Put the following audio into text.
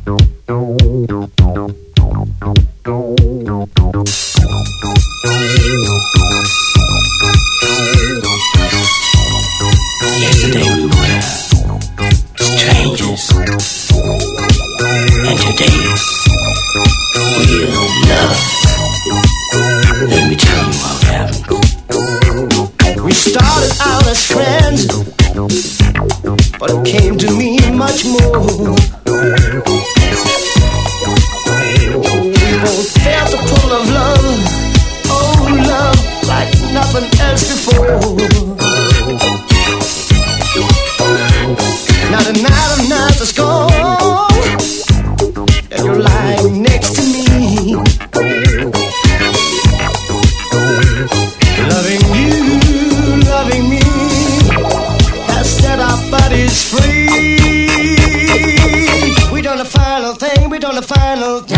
Yesterday we were strangers, and today we're lovers. Let me tell you what happened. We started out as friends, but it came to mean much more. We both felt the pull of love, oh love, like nothing else before. Now the night of nights is gone, and you're lying next to me. Loving you, loving me, has set our bodies free. We done the final thing, we done the final thing.